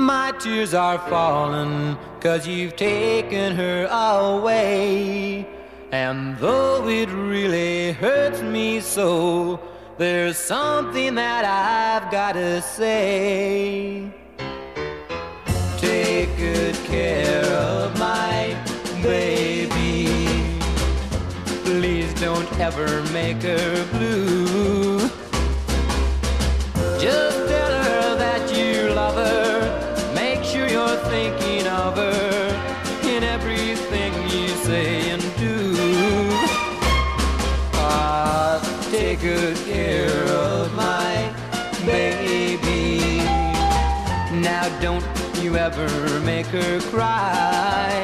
My tears are falling 'cause you've taken her away. And though it really hurts me so, there's something that I've gotta say. Take good care of my baby. Please don't ever make her blue. Just tell her that you love her. Make sure you're thinking of her in everything you say and do. Take good care of my baby. Now don't you ever make her cry.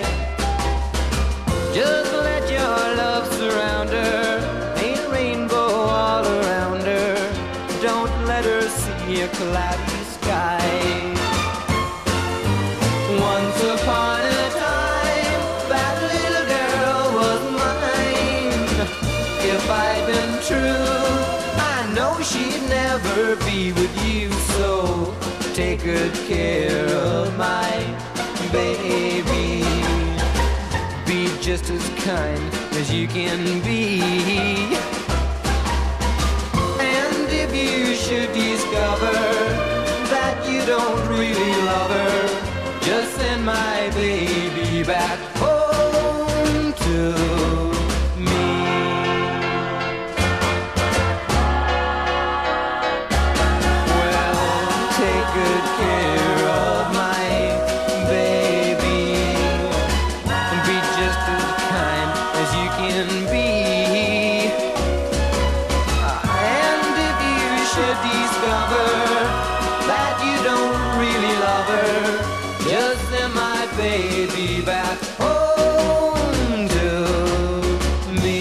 Just let your love surround her, paint a rainbow all around her. Don't let her see a cloudy sky. Once upon a time, that little girl was mine. If I'd been true, I know she'd never be with you. So take good care of my baby. Be just as kind as you can be. And if you should discover that you don't really love her, just send my baby back home to me. Well, take good care of my baby. Be just as kind as you can be. And if you should discover that you don't really love her, just send my baby back home to me.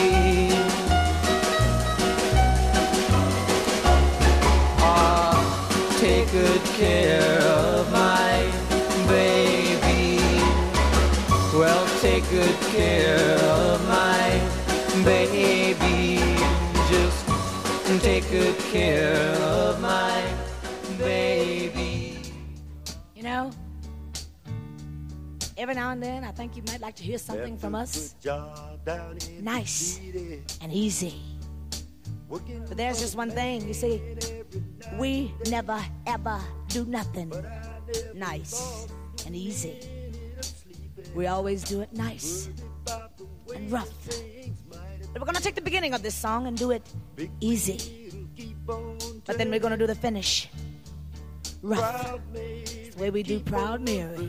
Take good care of my baby. Well, take good care of my baby. Just take good care of my baby. You know, every now and then I think you might like to hear something from us. Nice and easy. But there's just one thing, you see, we never ever do nothing nice and easy. We always do it nice and rough. But we're gonna take the beginning of this song and do it easy. But then we're gonna do the finish rough. It's the way we do Proud Mary.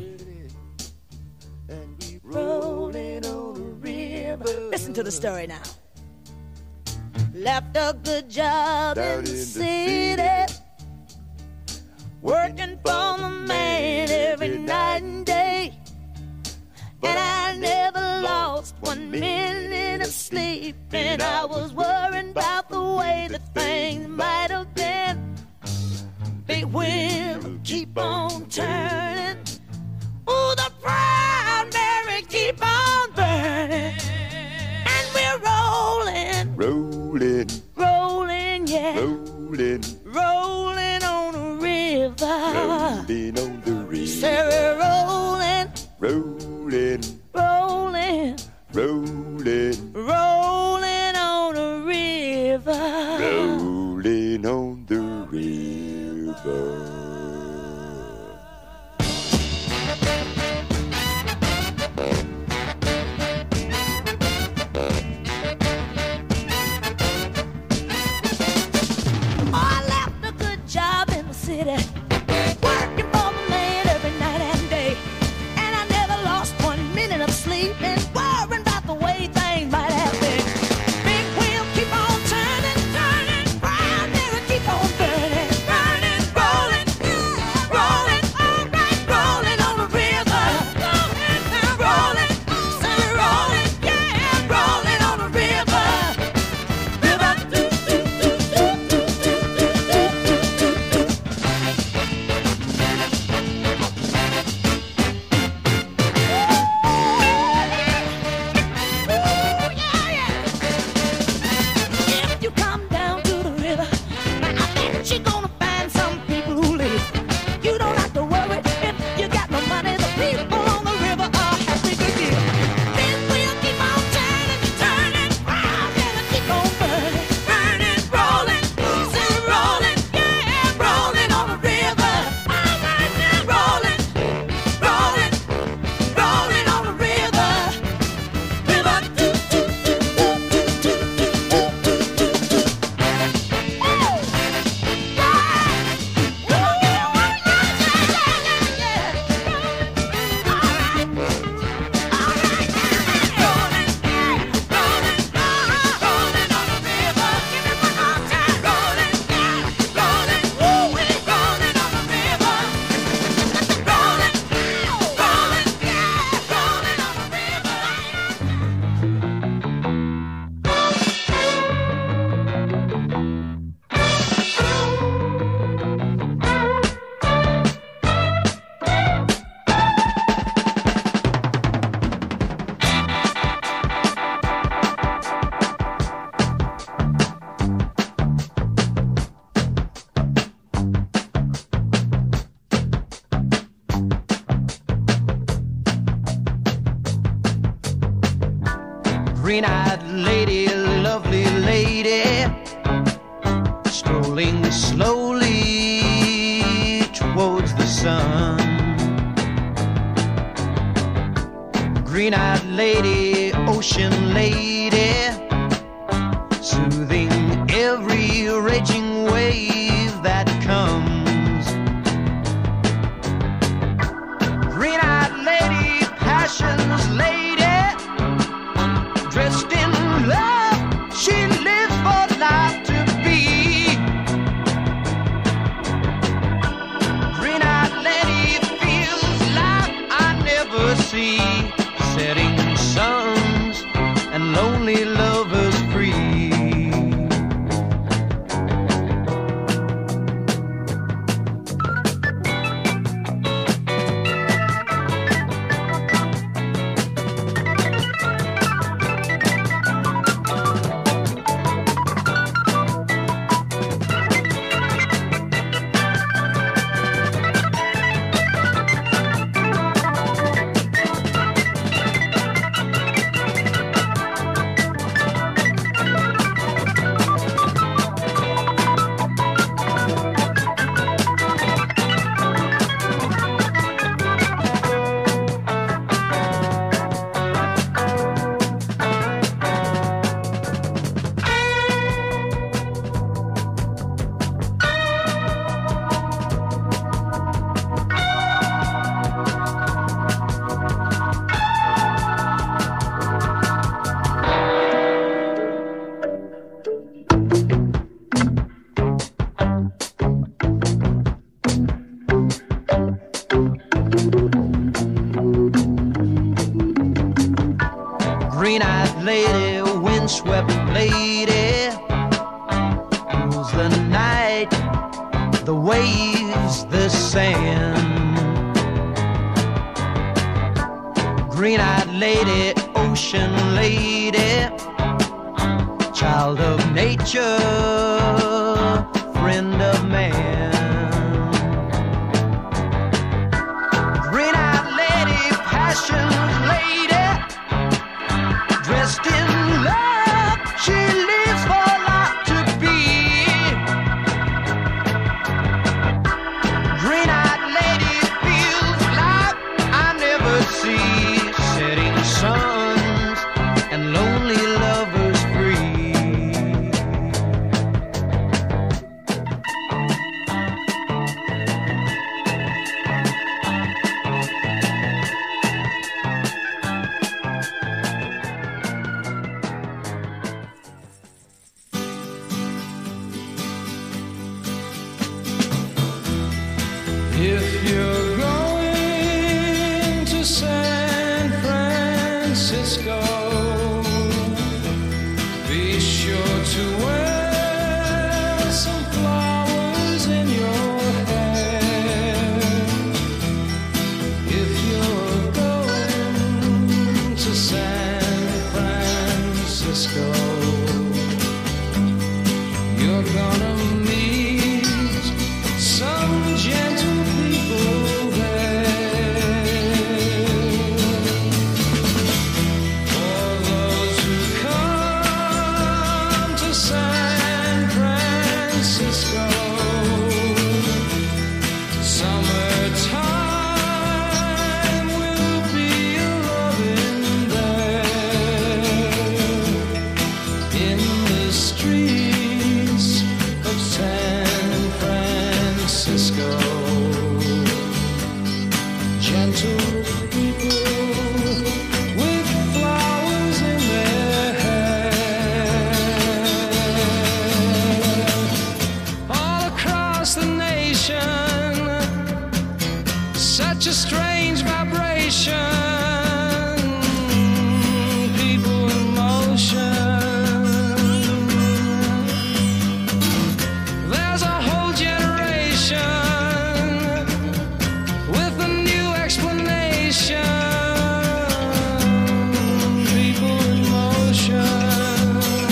Rolling on a river. Listen to the story now. Left a good job in the city, working for the man every night and day. And I never lost 1 minute of sleep, and I was worrying about the way that things might have been. Big wheel keep on turning. Oh, the Proud Mary keep on burning. And we're rolling, Rolling, rolling, yeah, rolling, rolling on a river. rolling on the Say river. we're rolling, Rolling, rolling, rolling, rolling on a river. rolling on the river. I left a good job in the city, working for the green-eyed lady, lovely lady, strolling slowly towards the sun. Green-eyed lady, ocean lady, soothing every raging wave that comes. Green-eyed lady, passion's lady, dressed in love, she lives for life to be. Green-eyed lady feels like I never see, setting suns and lonely lovers free. Green-eyed lady, windswept lady, rules the night, the waves, the sand. Green-eyed lady, ocean lady, child of nature, friend of man. Green-eyed lady, passion lady, dressed in love, she lives for life to be. Green-eyed lady feels like I never see, setting suns and lonely lovers free. If you're going to San Francisco, be sure to wear some flowers in your hair. If you're going to San Francisco, you're gonna meet some gentle people there. For those who come to San Francisco, summertime will be a loving there. In the streets of San Francisco, gentle people with flowers in their hair. All across the nation, such a strange vibration, people in motion. There's a whole generation with a new explanation. People in motion.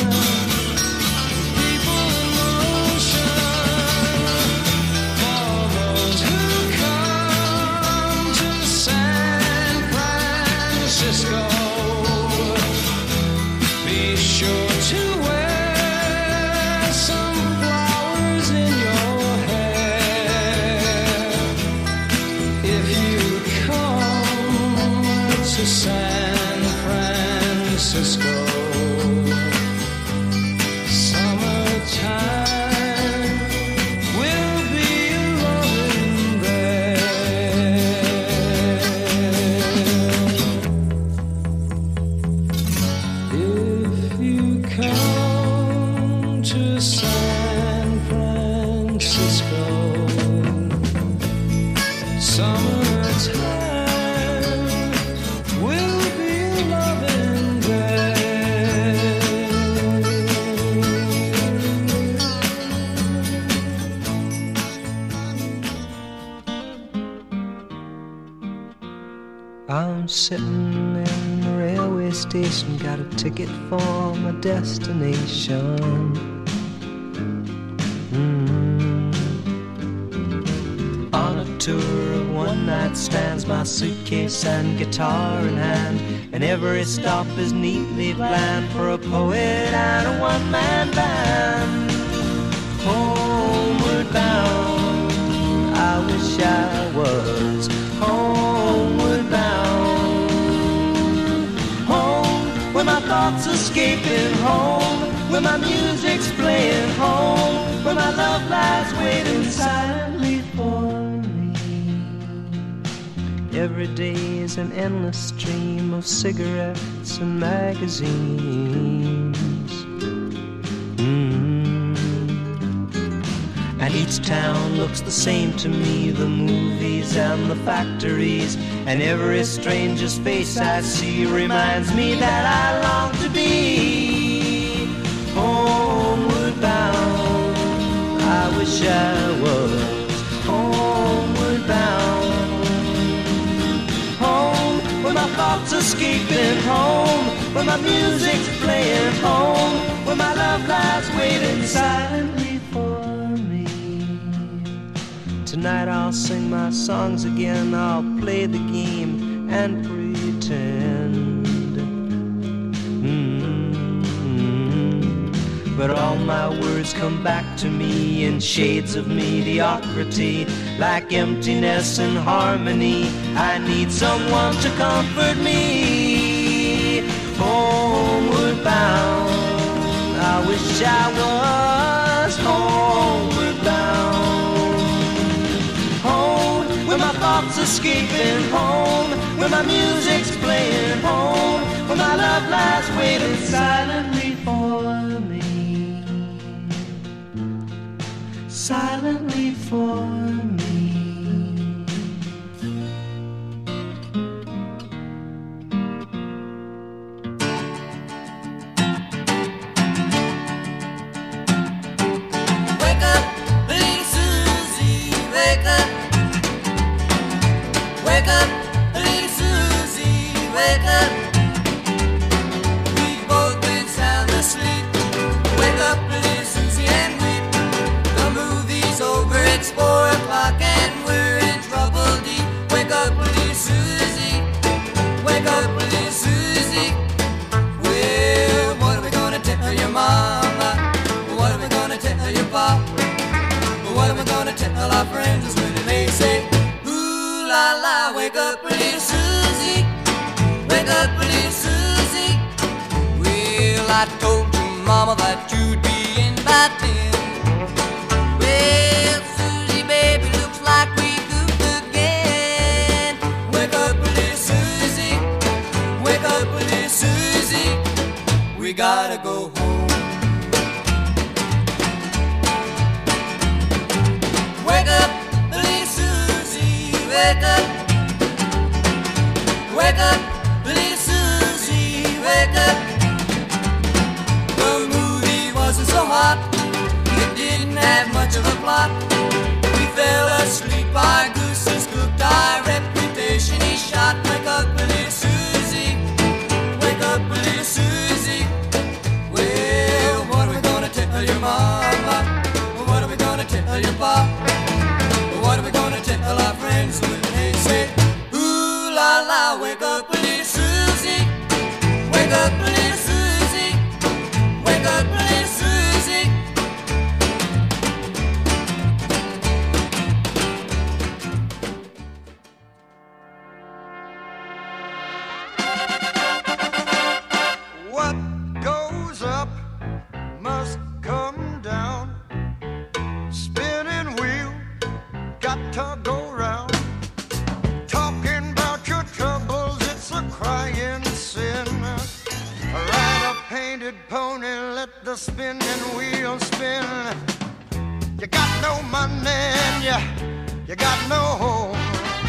People in motion. For those who come to San Francisco. Summertime will be loving day. I'm sitting in the railway station, got a ticket for my destination. On a tour of one-night stands, my suitcase and guitar in hand, and every stop is neatly planned for a poet and a one-man band. Homeward bound, I wish I was homeward bound. Home, where my thoughts escaping, home, where my music's playing, home, where my love lies waiting silently for me. Every day is an endless stream of cigarettes and magazines. And each town looks the same to me, the movies and the factories, and every stranger's face I see reminds me that I long to be homeward bound. I wish I was homeward bound. Home, where my thoughts escaping, home, where my music's playing, home, where my love lies waiting silently for me. Tonight I'll sing my songs again, I'll play the game and pretend. But all my words come back to me in shades of mediocrity, like emptiness and harmony. I need someone to comfort me. Homeward bound, I wish I was homeward bound. Home, where my thoughts escaping, home, where my music's playing, home, where my love lies waiting silently for me. Silently for me. Wake up, little Susie, wake up. Wake up, little Susie, wake up. We've both been sound asleep. Wake up, little Susie, and weep. The movie's over, it's 4 o'clock and we're in trouble deep. Wake up, little Susie, wake up, little Susie. Well, what are we gonna tell your mama? What are we gonna tell your papa? What are we gonna tell our friends when they say, ooh la la, wake up, little Susie, wake up, little Susie. Well, I told your mama that you'd be in by 10. Well, Susie, baby, looks like we goofed again. Wake up, little Susie, wake up, little Susie. We gotta go home. Wake up, little Susie, wake up. Wake up, little Susie, wake up. The movie wasn't so hot, it didn't have much of a plot. We fell asleep, our goose is cooked, our reputation is shot. Wake up, little Susie, wake up, little Susie. Well, what are we gonna tell your mama? What are we gonna tell your papa? What are we gonna tell our friends when they say, ooh la la, wake up, little Susie, wake up, little Susie, wake up, little Susie. What goes up must come down. Spinning wheel, got to go round. Talking about your troubles, it's a crying sin. Ride a painted pony, let the spinning wheel spin. You got no money and you got no home.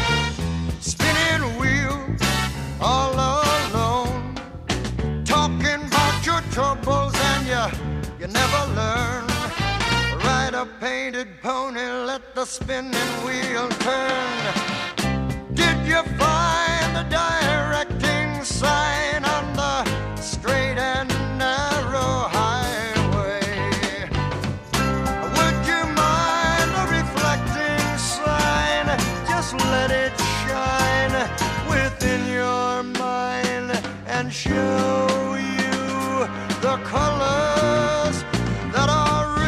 the spinning wheel turn. Did you find the directing sign on the straight and narrow highway? Would you mind the reflecting sign? Just let it shine within your mind and show you the colors that are real.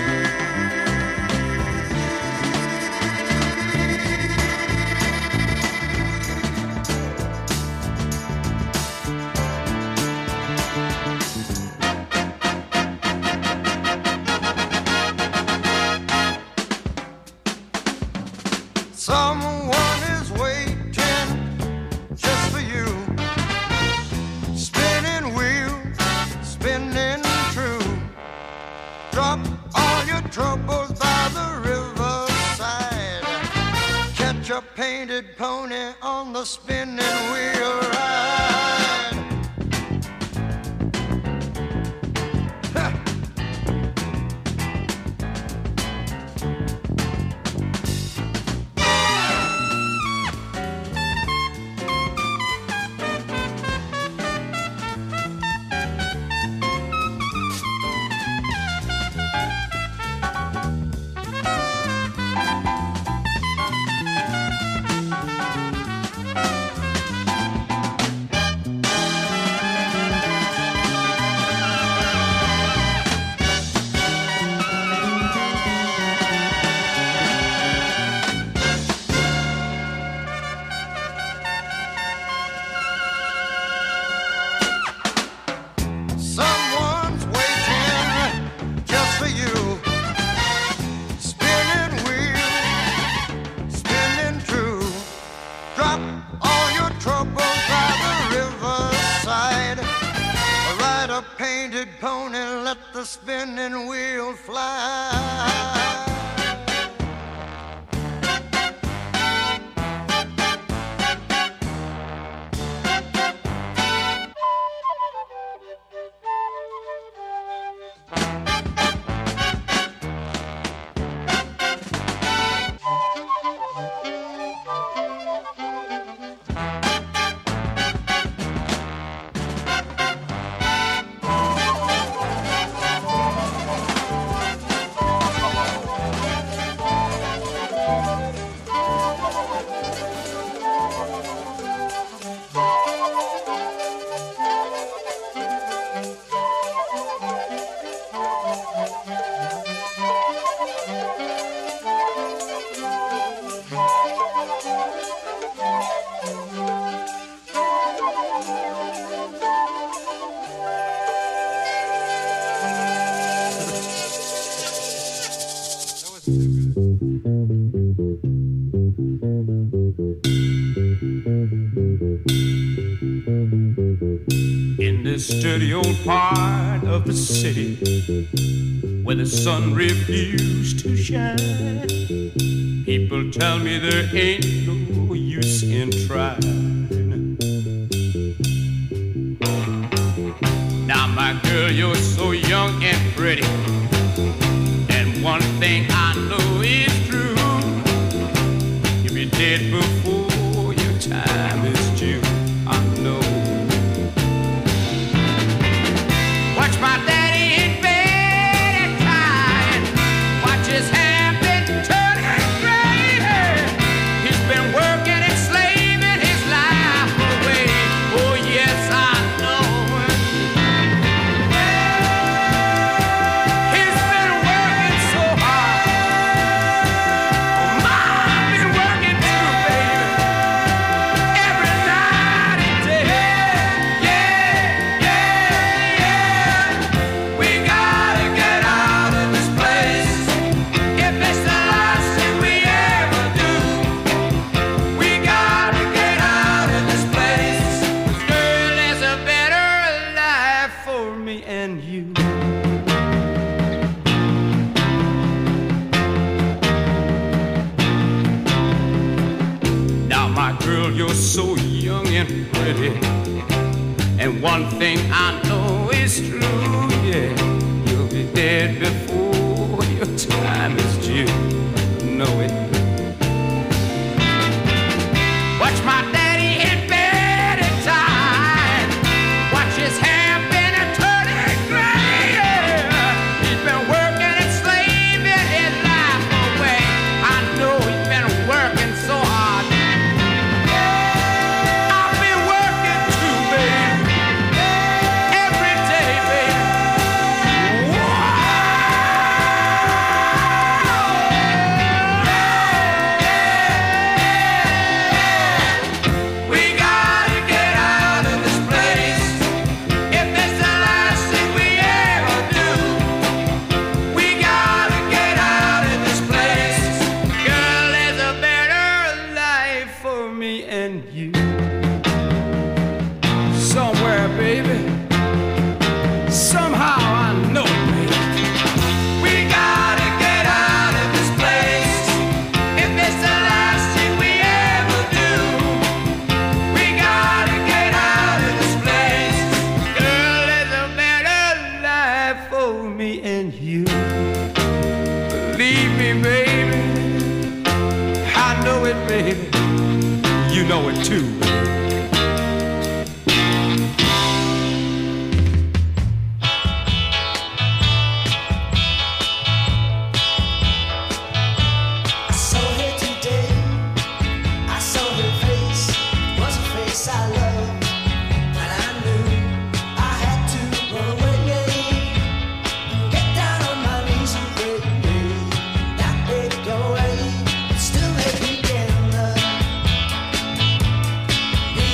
Someone is waiting just for you. Spinning wheel, spinning true. Drop all your troubles by the riverside. Catch a painted pony on the spinning wheel ride. Ha! Someone's waiting just for you. Spinning wheel, spinning true. Drop all your troubles by the riverside. Ride a painted pony, let the spinning wheel fly. In this dirty old part of the city where the sun refused to shine, people tell me there ain't no use in trying. Now my girl, you're so young and pretty, and one thing I know is true: you'll be dead before your time is due. I know. Watch my daddy in bed and crying. Watch his hair been turning gray. He's been working and slaving his life away. Oh yes, I know. He's been working so hard. Mom been working too, baby. Every night and day. We gotta get out of this place. If it's the last thing we ever do, we gotta get out of this place. 'Cause girl, there's a better life for me and you. Now my girl, you're so young and pretty, and one thing I know is true, yeah, you'll be dead before your time is due. Know it. me and you. Somewhere, baby, somehow I know it, baby. We gotta get out of this place. If it's the last thing we ever do, we gotta get out of this place. Girl, it's a better life for me and you. Believe me, baby, I know it, baby. You know it too. We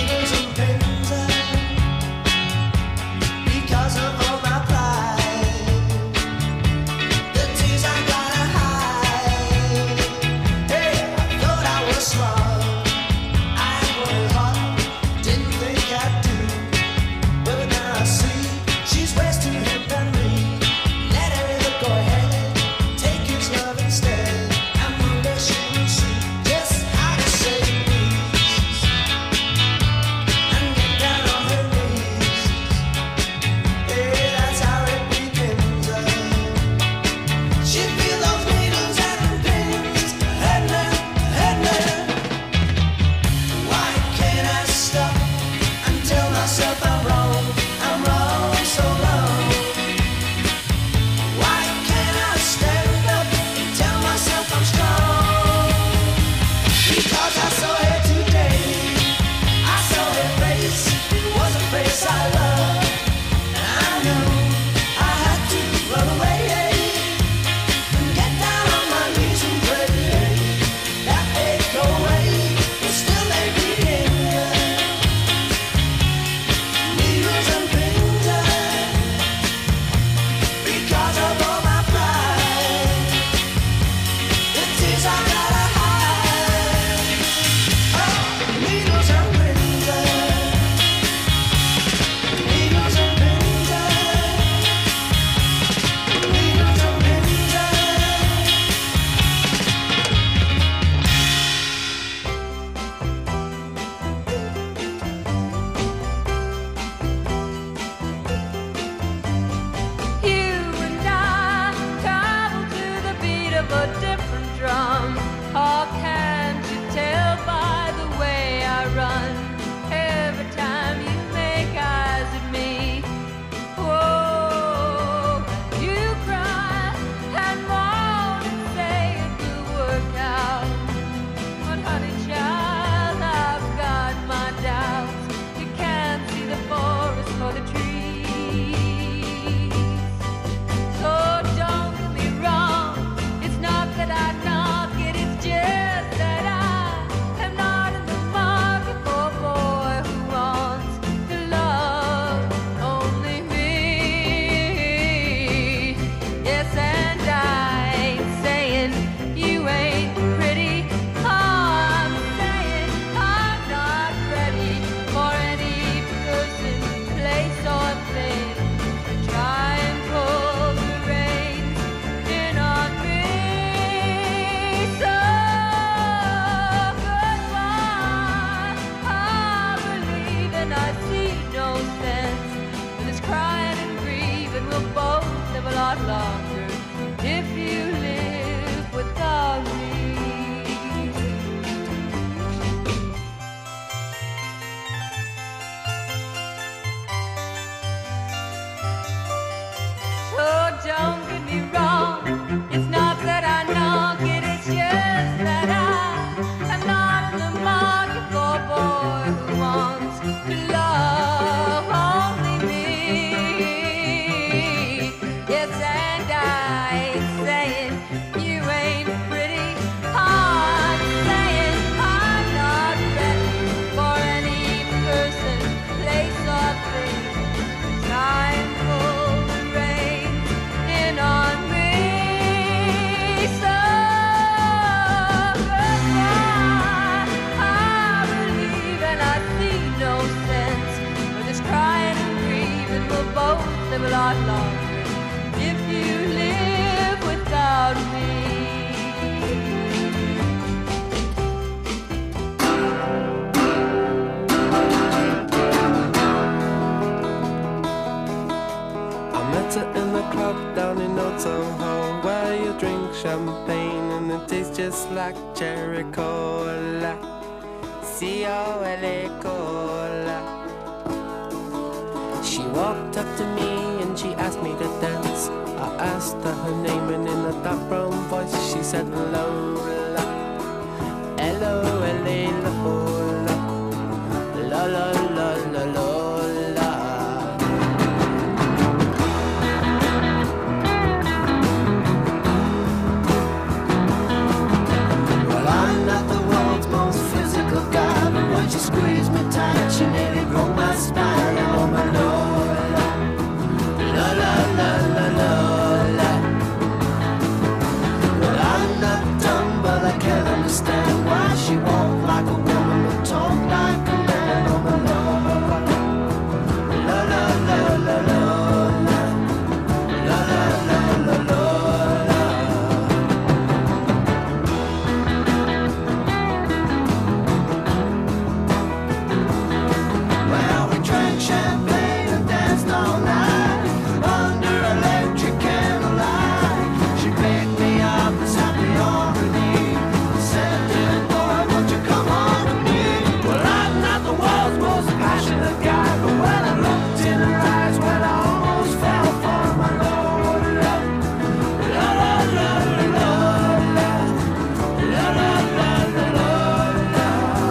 lot longer if you live without me. I met her in the club down in Old Soho, where you drink champagne and it tastes just like cherry cola. C-O-L-A cola. She walked up to me and she asked me to dance. I asked her her name and in a dark brown voice she said Lola. L-O-L-A Lola. La la la la Lola. Well, I'm not the world's most physical guy, but when she squeezed me tight, she nearly broke my spine. Oh my Lola, la la la la Lola. Well, I'm not dumb, but I can't understand why she walked like a woman but talk like a man. Oh my Lola, la la la la Lola, la la la la Lola. Well, we drank champagne and danced all night under electric candlelight. She picked me up and sat me on her knee, said, "Dear boy, won't you come home with me?" Well, I'm not the world's most passionate guy, but when I looked in her eyes, well, I almost fell for my Lola. La la la la Lola, la la la la Lola.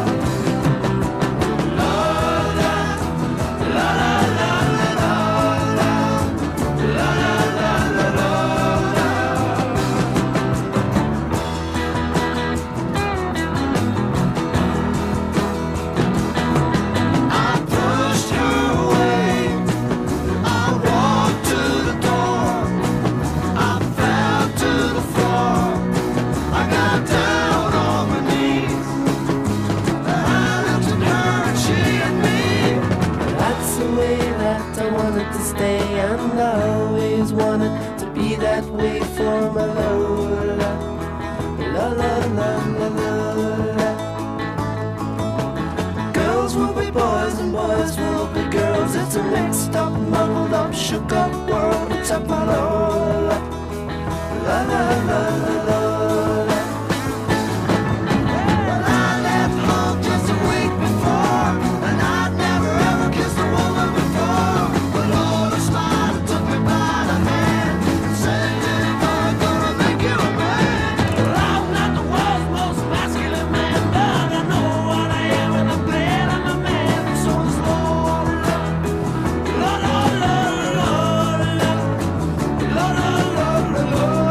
I pushed her away. I walked to the door. I fell to the floor. I got down on my knees. I looked at her and she at me. That's the way that I wanted to stay, and I always wanted to be that way for my Lola. La la la la la. Girls will be boys and boys will be girls. It's a mixed up, muddled up, shook up world. Except my Lola. La la la la la. Well, I left home just a week before, and I'd never ever kissed a woman before. But Lola smiled and took me by the hand and said, "Dear boy, I'm gonna make you a man." Well, I'm not the world's most masculine man, but I know what I am and I'm glad I'm a man. So it's Lola, la la la la la, la la la la la.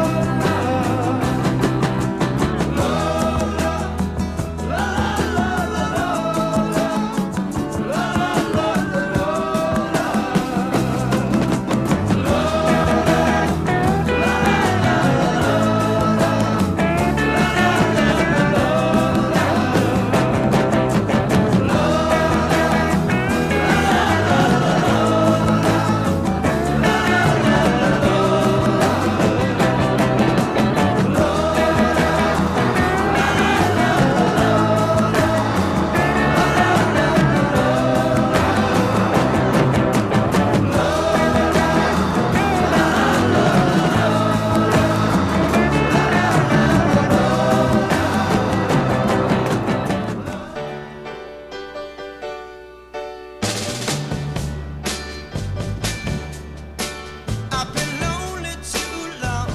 I've been lonely too long.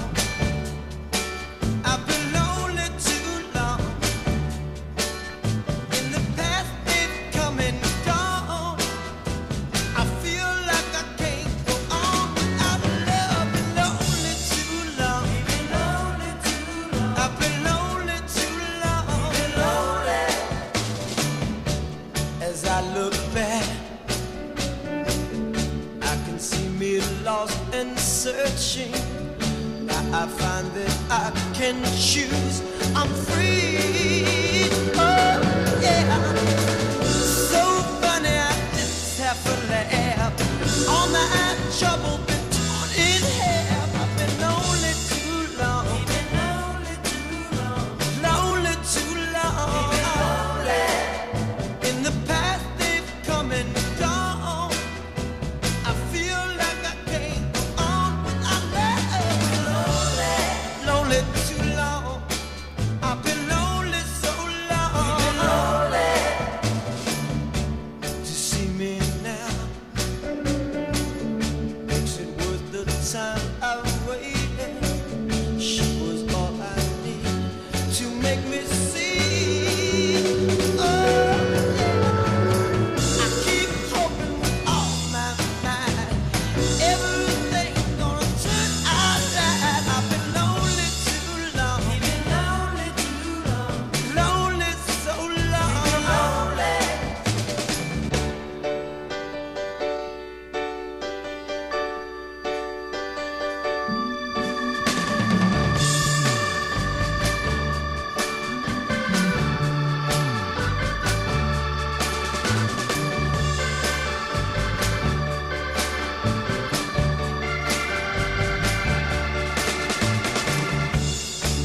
I've been lonely too long. In the past they've come and gone. I feel like I can't go on without love. Been lonely too long. I've been lonely too long. As I look back, I can see me lost and searching. Now I find that I can choose. I'm free. Oh, yeah. So funny, I just have to laugh. All my trouble been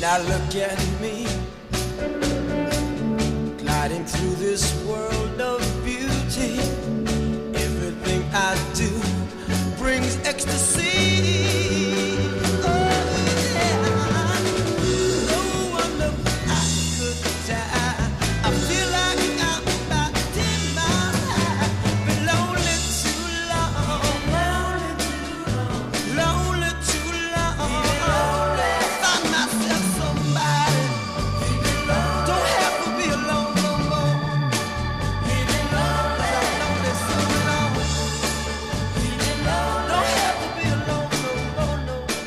Now look at me, gliding through this world of beauty. Everything I do brings ecstasy. Oh, yeah. No wonder I could die. I feel like I'm about 10 miles high. Been lonely too long. Lonely too long. Find myself somebody. Don't have to be alone no more. 'Cause I'm lonely so long. Don't have to be alone no more, no more.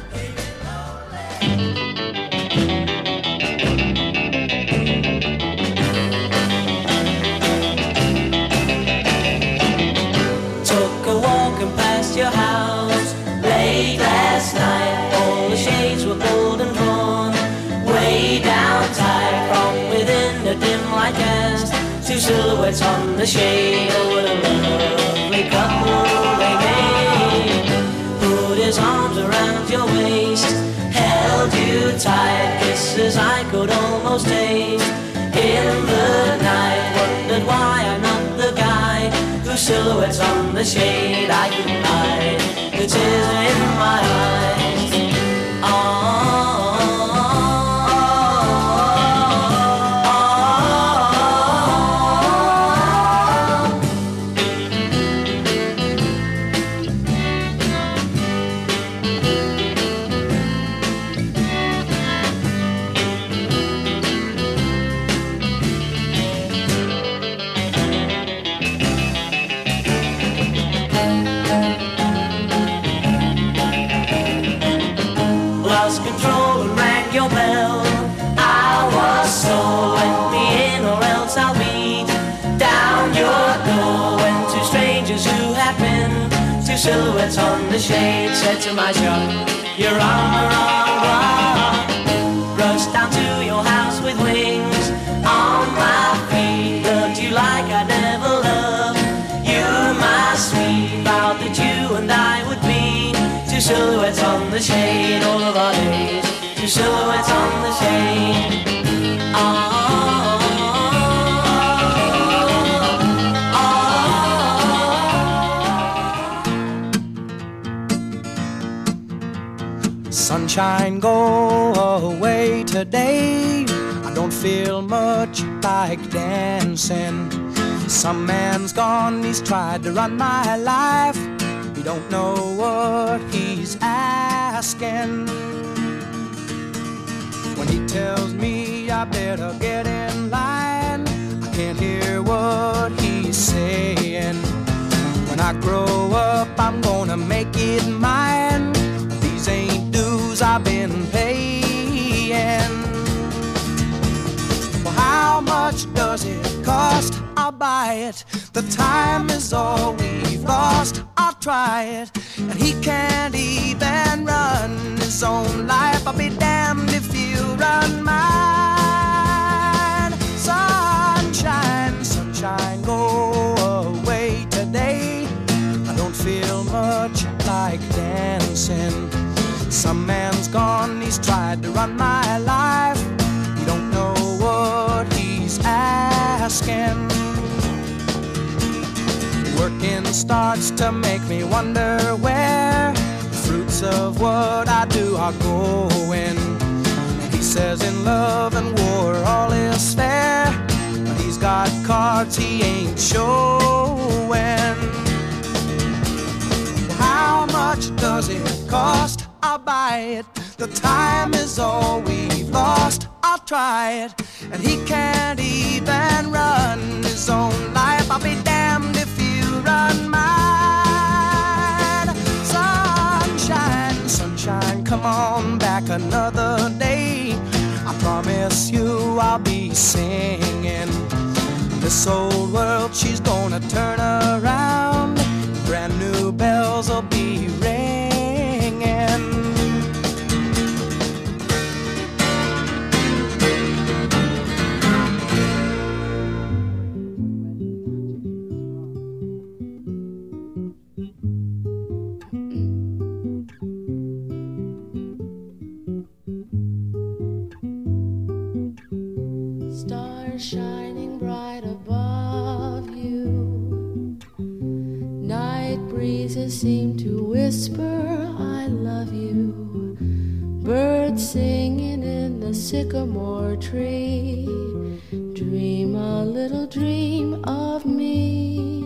Took a walk and past your house late last night. All the shades were pulled and drawn way down tight. From within a dim light cast two silhouettes on the shade. Oh, what a lovely couple they made. Put his arms around your waist, held you tight. Kisses I could almost taste in the night. Wondered why I'm not the guy whose silhouettes on the shade I can hide. The tears in my eyes. Lost control and rang your bell. I was so let me in or else I'll beat down your door. When two strangers who had been two silhouettes on the shade said to my shop, "You're on the wrong one." Rushed down to your house with wings on my feet. Loved you like I never loved you, my sweet. Vowed that you and I would be two silhouettes on the shade all of our days. Two silhouettes on the shade. Sunshine, go away today. I don't feel much like dancing. Some man's gone, he's tried to run my life. He don't know what he's asking. When he tells me I better get in line, I can't hear what he's saying. When I grow up, I'm gonna make it mine. These ain't dues I've been paying. Well, how much does it cost? I'll buy it. The time is all we've lost. I'll try it. And he can't even run his own life. I'll be damned if you run mine. Sunshine, sunshine, go away today. I don't feel much like dancing. Some man's gone, he's tried to run my life. He don't know what he's asking. Working starts to make me wonder where the fruits of what I do are going. He says in love and war all is fair, but he's got cards he ain't showing. How much does it cost? I'll buy it. The time is all we've lost. I'll try it. And he can't even run his own life. I'll be damned if you run mine. Sunshine, sunshine, come on back another day. I promise you I'll be singing. This old world, she's gonna turn around. Brand new bells will be ringing. breezes seem to whisper, I love you. Birds singing in the sycamore tree. Dream a little dream of me.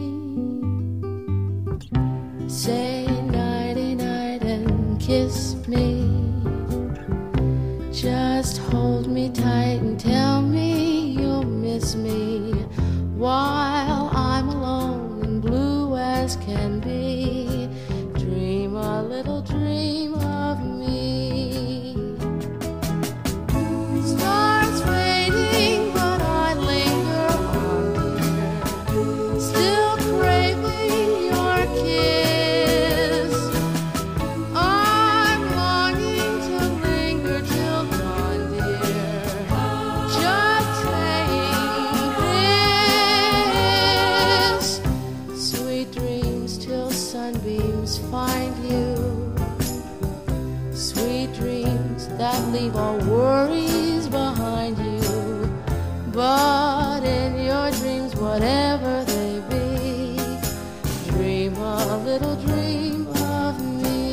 Say nighty night and kiss me. Just hold me tight and tell me you'll miss me while I'm alone and blue as can be. Dream a little dream of me. Stars fading, but I linger on, dear, still craving your kiss. I'm longing to linger till dawn, dear, just saying this. Sweet dreams till sunbeams find you. Sweet dreams that leave all worries behind you. But in your dreams, whatever they be, dream a little dream of me.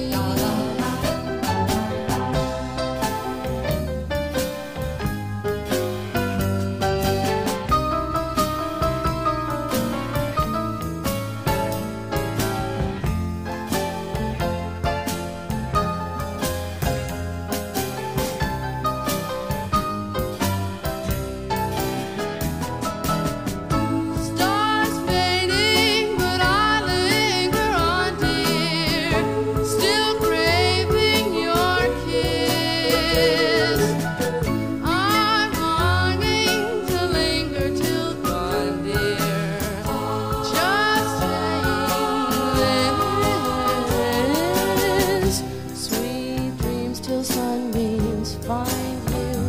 Stars fading, but I linger on, dear, still craving your kiss. I'm longing to linger till dawn, dear, just saying this. Sweet dreams till sunbeams find you.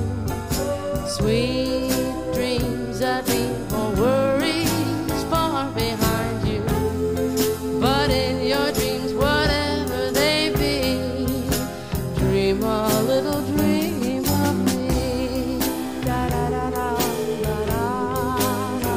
Sweet dreams that leave all worries far behind you. But in your dreams, whatever they be, dream a little dream of me. Da da da da da da da.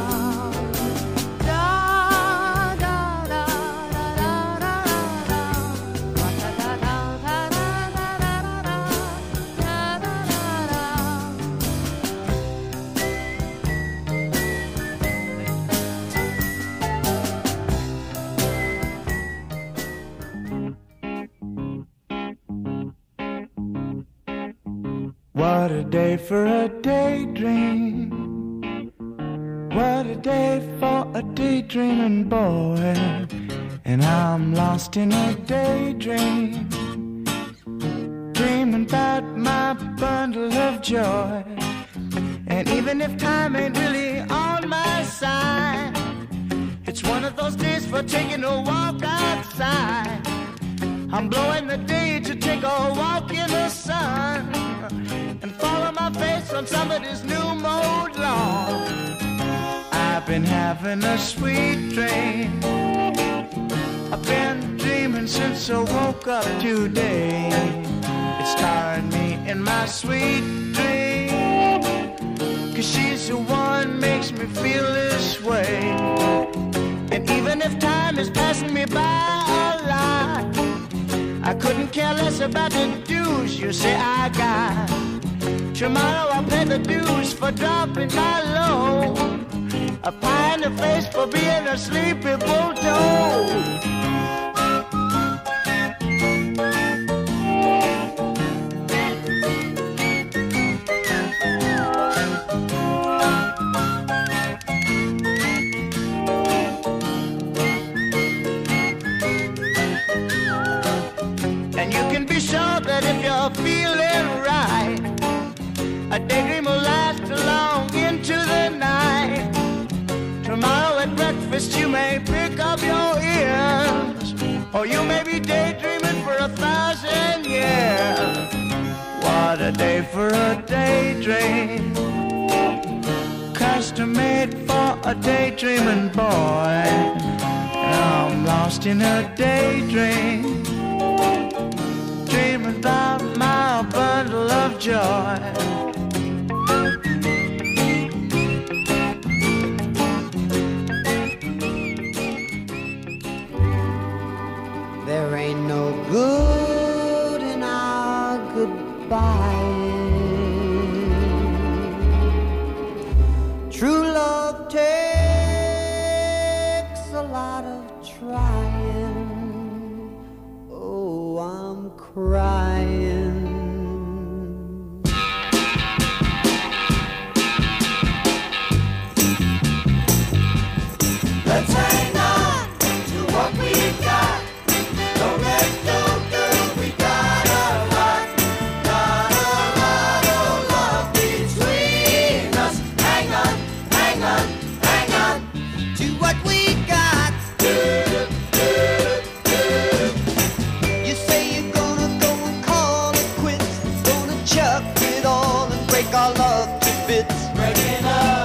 Da da da da da da da. Da da da da da da da da. Da da da da. What a day for a daydream. What a day for a daydreaming boy. And I'm lost in a daydream, dreaming about my bundle of joy. And even if time ain't really on my side, it's one of those days for taking a walk outside. I'm blowing the day to take a walk in the sun and follow my face on somebody's new mode lawn. I've been having a sweet dream. I've been dreaming since I woke up today. It's tiring me in my sweet dream, 'cause she's the one makes me feel this way. And even if time is passing me by a lot, I couldn't care less about the dues you say I got. Tomorrow I'll pay the dues for dropping my load, a pie in the face for being a sleepy bulldog. And you can be sure that if you're feeling right, a daydream will last long into the night. Tomorrow at breakfast you may pick up your ears, or you may be daydreaming for 1,000 years. What a day for a daydream, custom made for a daydreaming boy. And I'm lost in a daydream, dreaming about my bundle of joy. lot of trying. Oh, I'm crying. Let's hang on to what we got. Don't let go, girl, we got a lot of love between us. Hang on, hang on, hang on to what we got. You say you're gonna go and call it quits, gonna chuck it all and break our love to bits. Breaking up.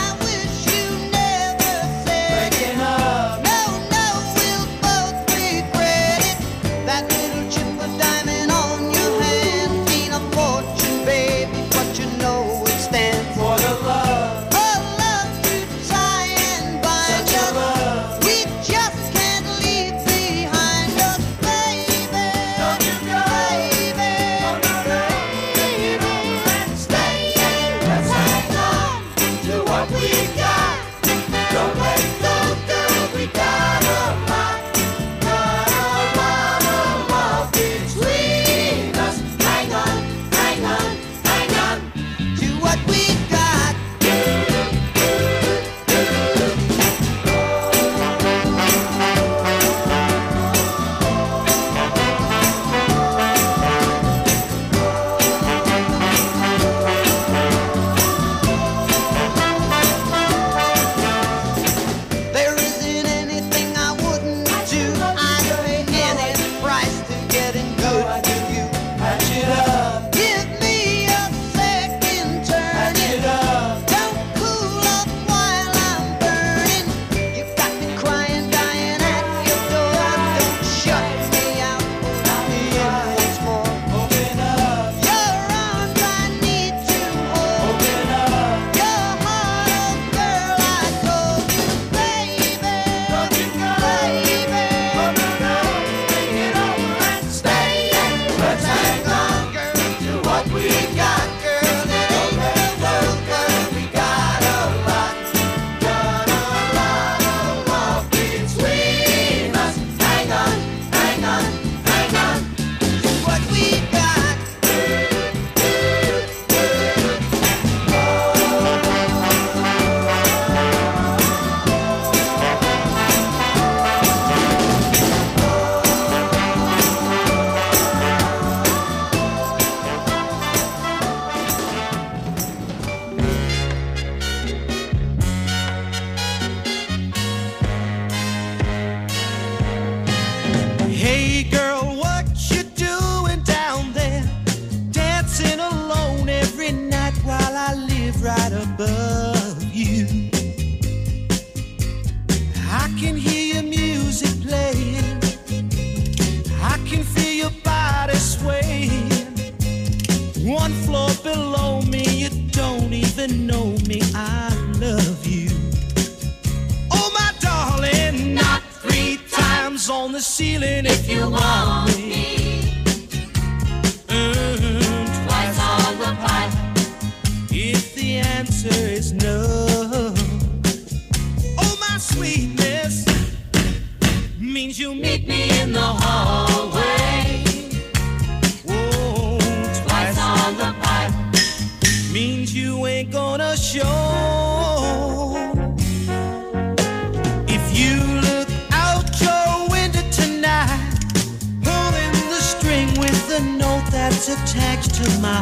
Attached to my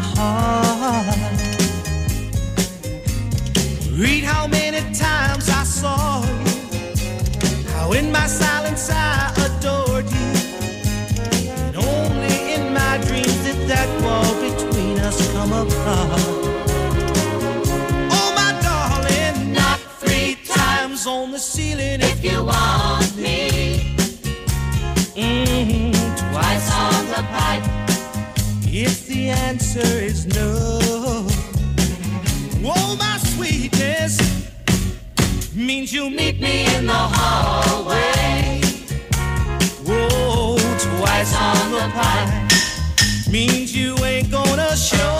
heart. Read how many times I saw you, how in my silence I adored you, and only in my dreams did that wall between us come apart. Oh my darling, knock 3 times on the ceiling if you want me. Twice on the pipe if the answer is no. Oh, my sweetness means you'll meet me in the hallway. Oh, twice on the pipe means you ain't gonna show.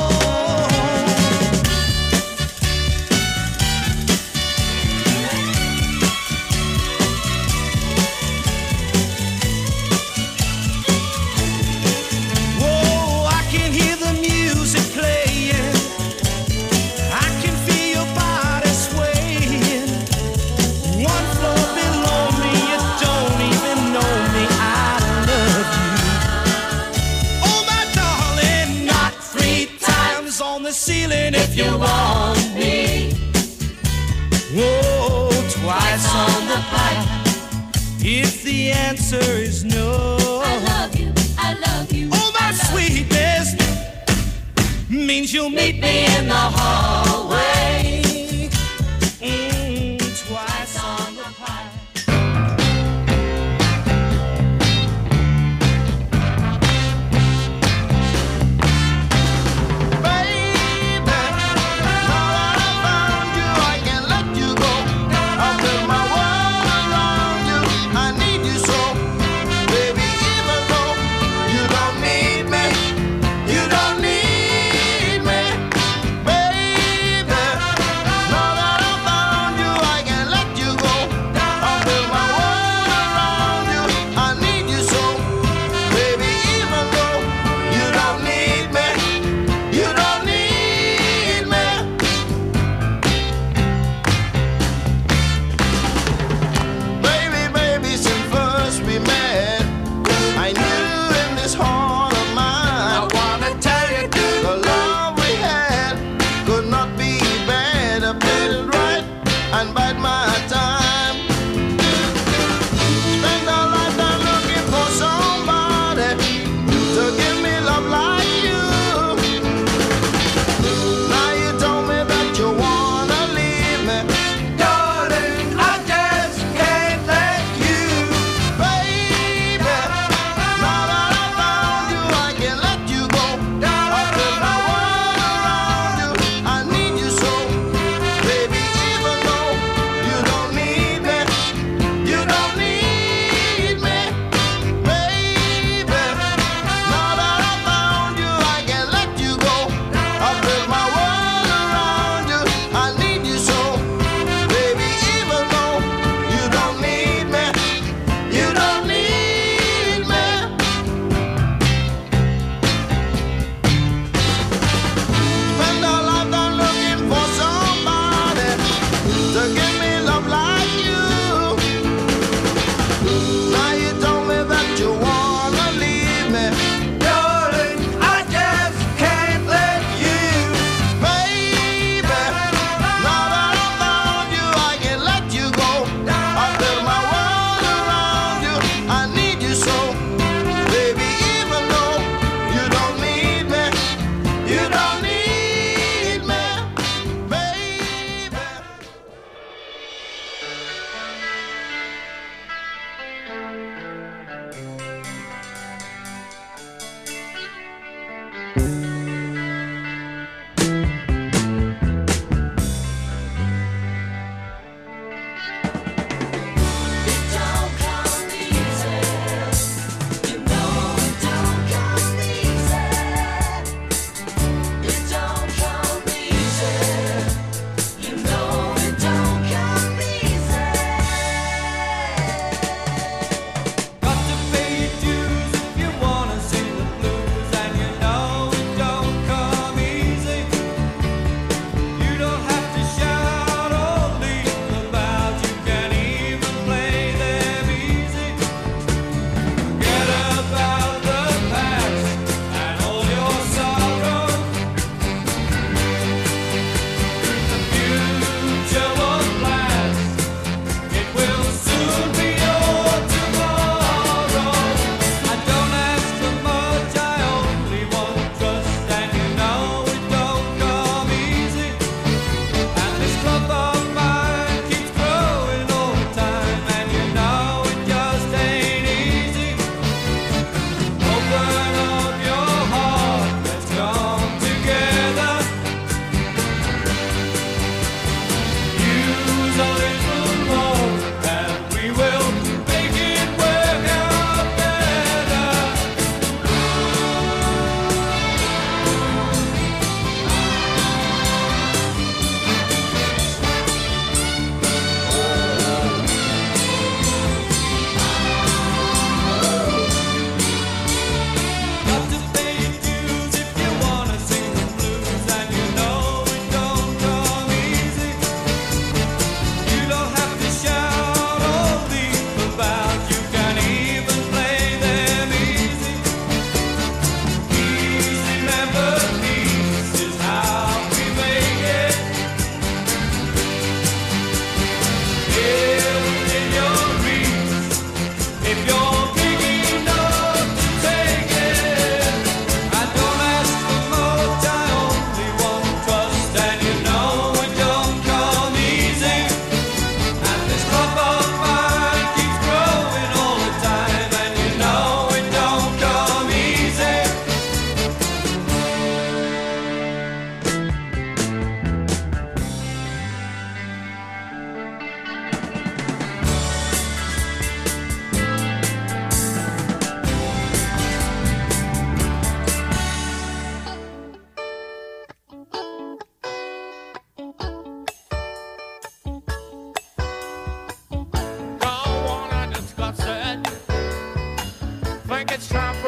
if you want me. Whoa, twice on the pipe. If the answer is no, I love you, I love you. oh, my sweetness means you'll meet me in the hallway. Twice on the pipe. Baby,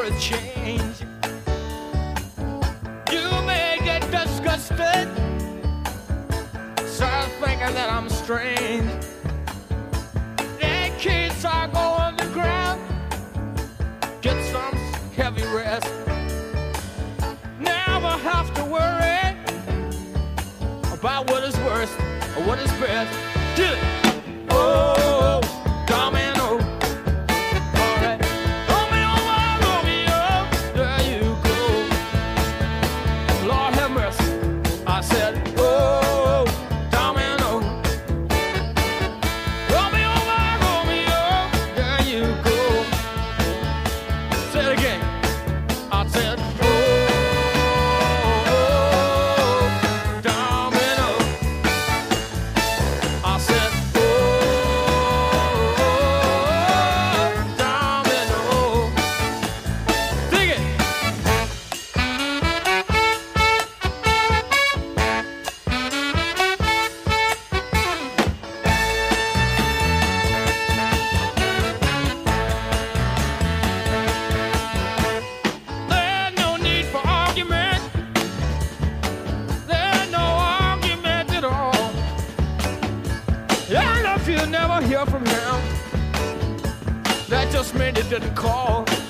a change. You may get disgusted, start thinking that I'm strange. In case I go underground, get some heavy rest. Never have to worry about what is worst or what is best. Get it? Oh, domino. All right. Romeo, Romeo, there you go. Lord have mercy. I said, oh, domino. Romeo, Romeo, there you go. Say it again. I said, hear from him. That just meant it didn't call.